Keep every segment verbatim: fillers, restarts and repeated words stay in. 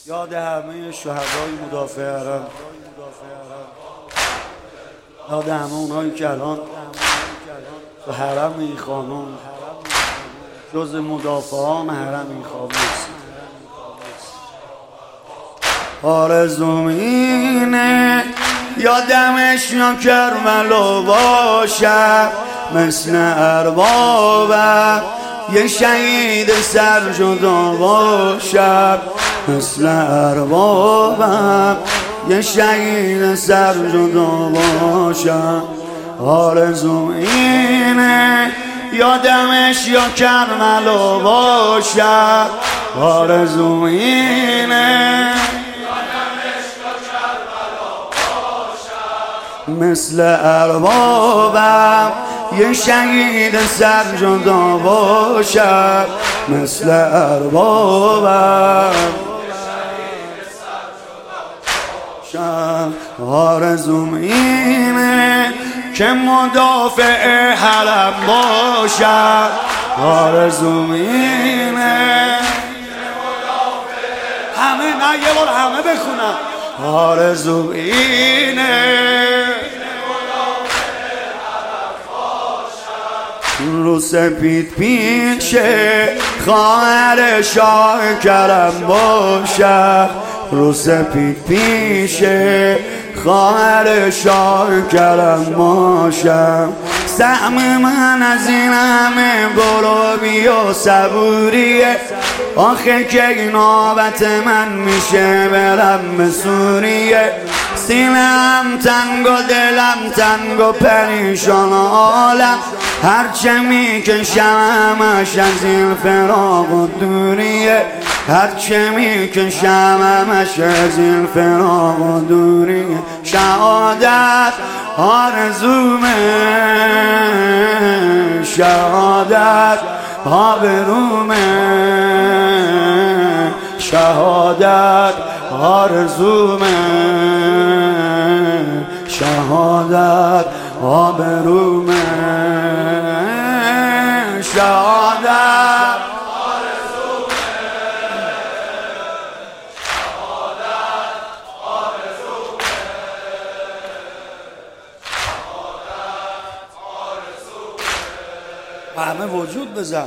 یاد همه شهدای مدافع حرم، یاد همه اونایی که الان تو حرم این خانم جز مدافعان حرم این خانم نیست. آرزوم اینه یادمش یا کربلا باشم، مثل اربابم یه شهید سر جدا باشم، مثل اربابم یه شهید سر جدا باشم. آرزوم اینه یادمش یا کربلا باشم، آرزوم اینه مثل اربابم یه شهید سر جدا باشم، مثل اربابم آرزوم اینه که مدافع حرم باشم، آرزوم اینه همه نه یه بار همه بخونم. آرزوم اینه رو سپید پیشه خواهر شاه کرم باشم، رو سپید پیشه خواهر شاه کرم باشم. سهم من از این همه گلابی و صبوریه، آخه که نوبت من میشه برم به سوریه. سینم تنگ و دلم تنگ و پریشان حالم، هرچه میکشم همش از این فراق و دوریه، هرچه میکشم همش از این فراق و دوریه. شهادت آرزومه، شهادت آبرومه، شهادت آرزومه، شهادت آبرومه، شهادت آرزومه، شهادت آرزومه، شهادت آرزومه. همه وجود بزن.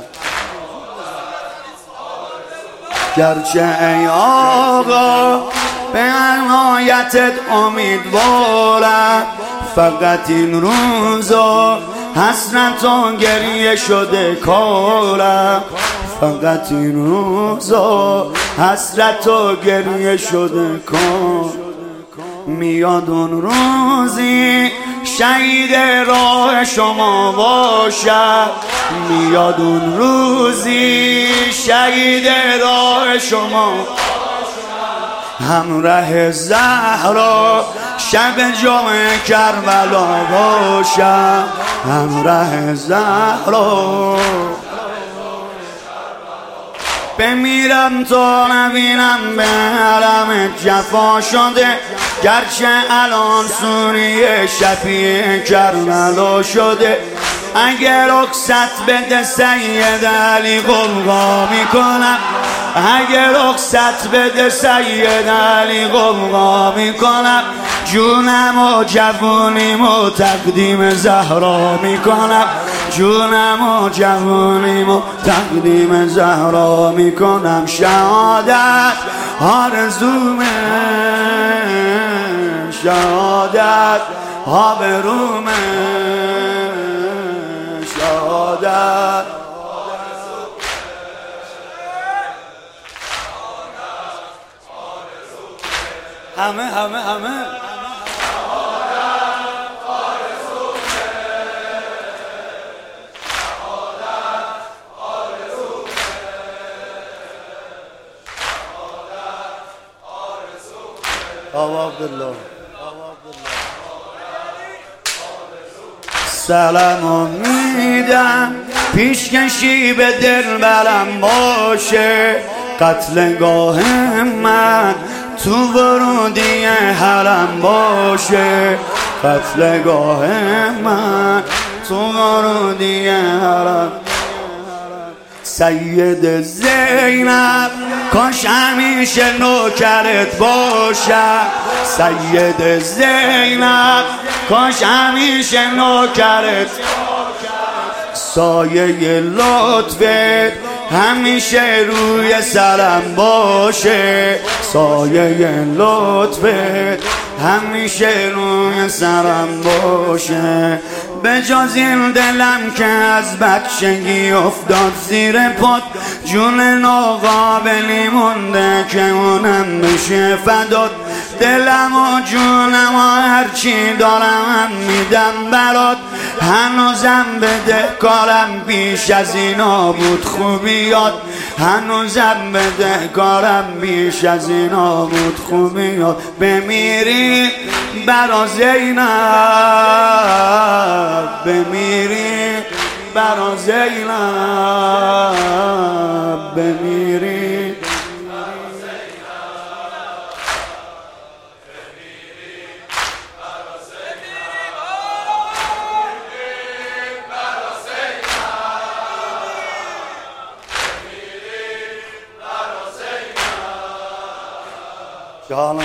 گرچه ای آقا به عنایتت امیدوارم، فقط این روزا حسرت و گریه شده کارم، فقط این روزا حسرت و گریه شده کار. میاد اون روزی شهید راه شما باشم، میاد اون روزی شهید راه شما، همراه زهرا شب جمعه کربلا باشم، همراه زهرا بمیرم تا نبینم به حرم جفا شده. گرچه الان سوریه شفیع کربلا شده، اگر رخصت بده سید علی غوغا میکنم، اگر رخصت بده سید علی غوغا میکنم. جونم و جوونیم و تقدیم زهرا میکنم، جونم و جوونیم و تقدیم زهرا میکنم. شهادت آرزومه، شهادت آبرومه، شهادت همه همه همه آوا عبدالله سلام میدم، پیشکشی به دل برم باشه. قتلگاه من تو ورودی حرم باشه، قتلگاه من تو ورودی حرم. سید زینب کاش همیشه نوکرت باشم. سید زینب کاش همیشه نوکرت، سایه لطفت همیشه روی سرم باشه. سایه لطفت همیشه روی سرم باشه. به جز این دلم که از بچگی افتاد زیر پات، جون ناقابلی مونده که اونم بشه فدات. دلم و جونم و هرچی دارم میدم برات. هنوزم بده کارم بیش از اینا بود خوبیات. هنوزم بده کارم بیش از اینا بود خوبیات. بمیری برا زینب، بمیری برا زینب، بمیری جانم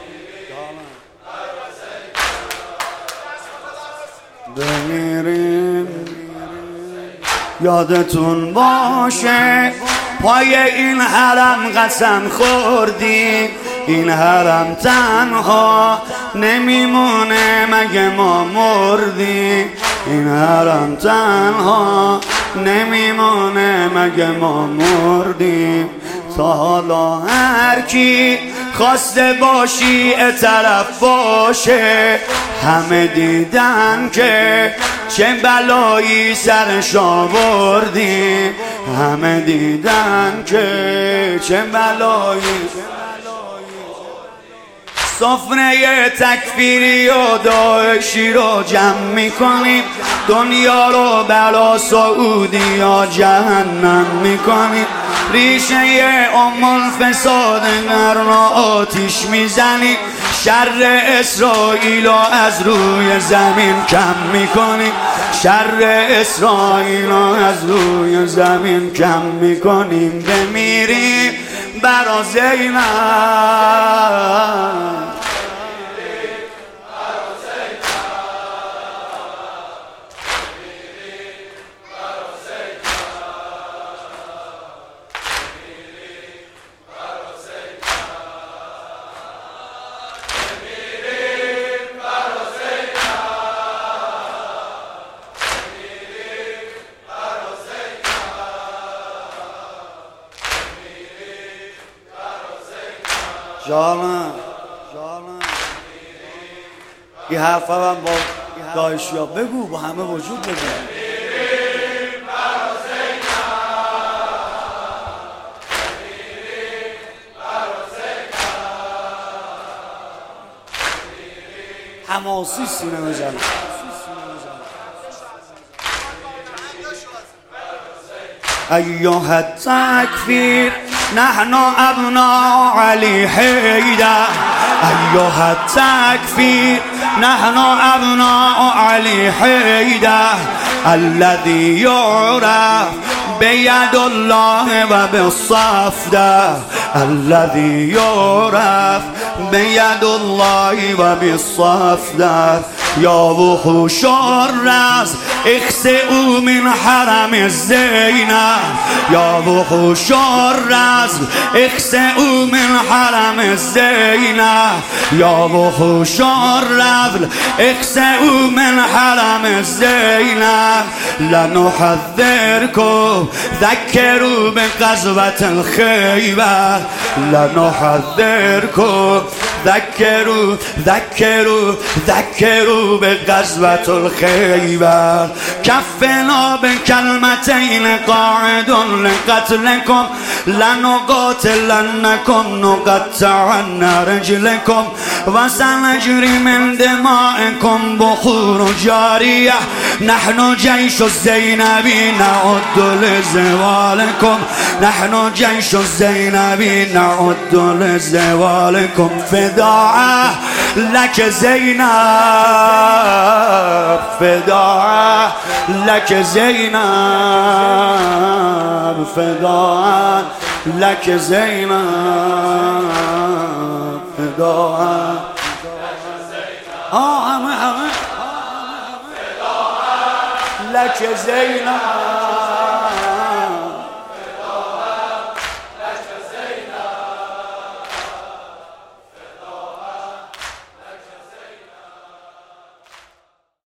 بمیریم. یادتون باشه پای این حرم قسم خوردیم، این حرم تنها نمیمونه مگه ما مردیم. این حرم تنها نمیمونه مگه ما مردیم. تا حالا هر کی خواسته باشی اطرف باشه، همه دیدن که چه بلایی سرش آوردیم. همه دیدن که چه بلایی. سفره تکفیری و داعشی رو جمع میکنیم، دنیا رو بلا سعودی یا جهنم میکنیم. ریشه ام الفساد قرن آتیش میزنیم، شر اسرائیل رو از روی زمین کم میکنیم. شر اسرائیل رو از روی زمین کم میکنیم. بمیریم برا زینب. جانم جانم این حرفا هم با داعشی ها بگو، با همه وجود بگو. حماسی سینه بزن. ایها التکفیر نحن ابناء علی حیدر. ایها التکفیر نحن ابناء علی حیدر. الذي يعرف بيد الله و بالصفدة. الذي يعرف بيد الله و بالصفدة. یا وحوش الرز اخسئوا من حرم زینب. یا وحوش الرز اخسئوا من حرم زینب. یا وحوش الرذل اخسئوا من حرم زینب. لنحذركم ذكروا بغزوة الخیبر. لنحذركم ذكروا ذكروا ذكروا بغزوة الخیبر. كفنا بكلمتين قاعد لقتلكم. لنقاتلنكم نقطعن رجلكم وسنجري من دمائكم بحور جارية. نحن جيش الزينبي نعد لزوالكم. نحن جيش الزينبي نعد لزوالكم. فداء لك زینب فدا لك زینب فدا لك زینب فدا آه همه همه لك زینب